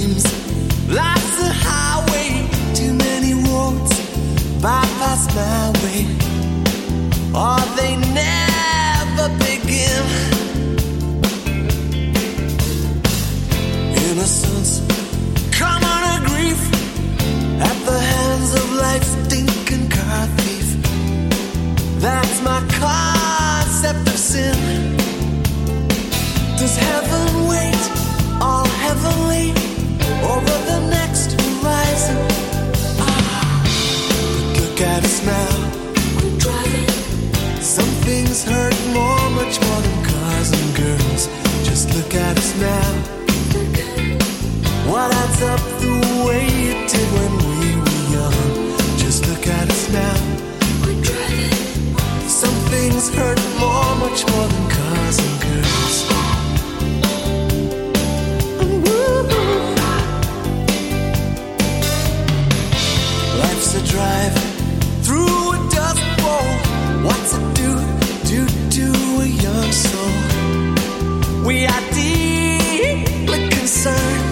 dreams. Life's a highway, too many roads bypass my way, or they never begin. Innocence, common or grief, at the hands of life's stinking car thief. That's my concept of sin. Does heaven wait, all heavenly, over the next horizon? But look at us now, we're driving. Some things hurt more, much more than cars and girls. Just look at us now. What adds up the way it did when we were young? Just look at us now, we're driving. Some things hurt more, much more than cars and girls. Life's a drive through a dust bowl. What's it do to a young soul? We are deeply concerned.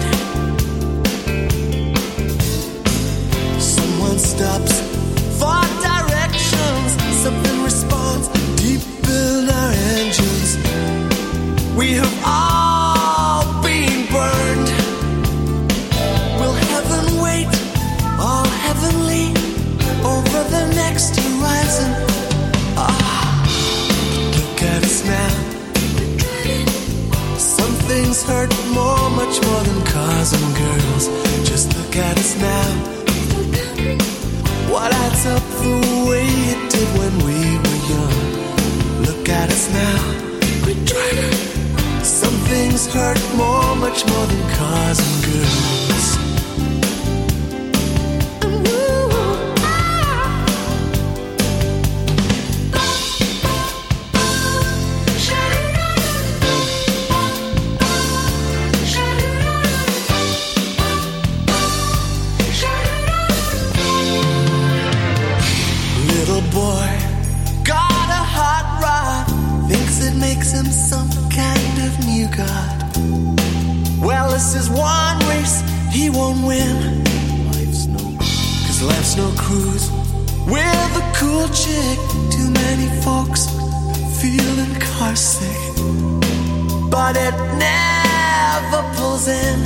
Someone stops for directions. Something responds deep in our engines. We have all been burned. Will heaven wait, all heavenly, over the next horizon? Look at us now. Some things hurt more, much more than cars and girls. Just look at us now. What adds up the way it did when we were young? Look at us now, we're driving. Some things hurt more, much more than cars and girls. Boy, got a hot rod, thinks it makes him some kind of new god. Well, this is one race he won't win. Cause life's no cruise with a cool chick. Too many folks feeling car sick, but it never pulls in.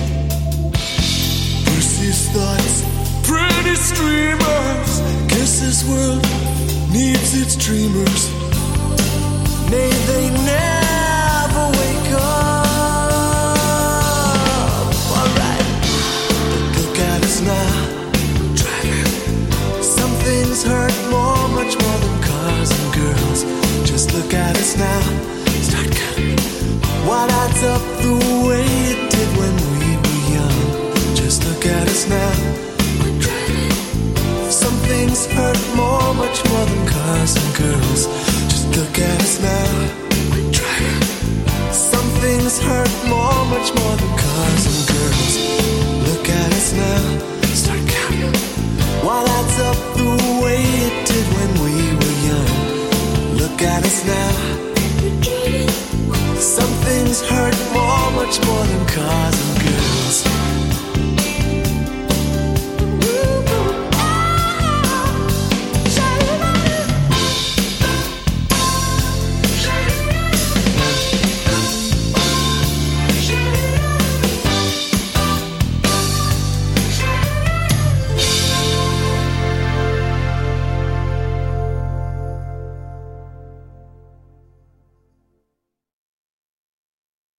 Bruce's thoughts, pretty streamers. Guess this world needs its dreamers. May they never wake up. Alright, look at us now, driving. Some things hurt more, much more than cars and girls. Just look at us now, start counting. What adds up the way it did when we were young? Just look at us now. Some things hurt more, much more than cars and girls. Just look at us now, we're driving. Some things hurt more, much more than cars and girls. Look at us now, start counting. What adds up the way it did when we were young? Look at us now,